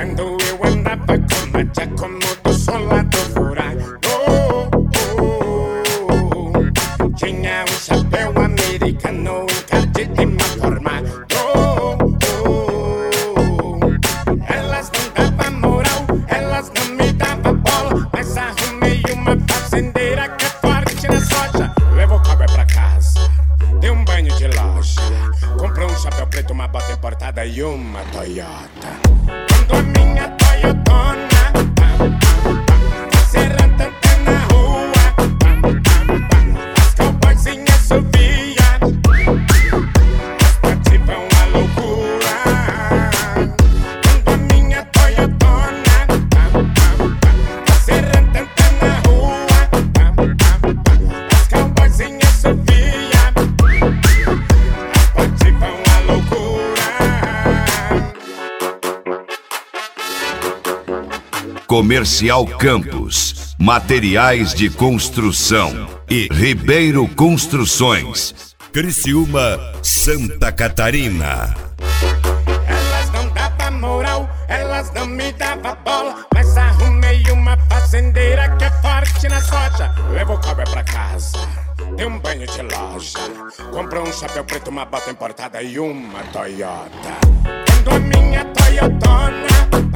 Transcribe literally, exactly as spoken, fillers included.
Quando eu andava com a Giacomo solado furado, tinha um chapéu americano encardido formado. Elas não davam moral, elas não me davam bola, mas arrumei uma fazendeira que é forte na soja. Levo o cowboy pra casa, dei um banho de loja, comprei um chapéu preto, uma bota importada e uma Toyota. Quando a minha Toyotona serrando na rua, as cowboyzinhas subiam, as partes vão à loucura. Quando a minha Toyotona serrando na rua, as cowboyzinhas subiam, as partes vão à loucura. Comercial Campos, materiais de construção e Ribeiro Construções, Criciúma, Santa Catarina. Elas não davam moral, elas não me davam bola, mas arrumei uma fazendeira que é forte na soja. Levo o cowboy pra casa, dei um banho de loja, comprei um chapéu preto, uma bota importada e uma Toyota. Quando a minha Toyotona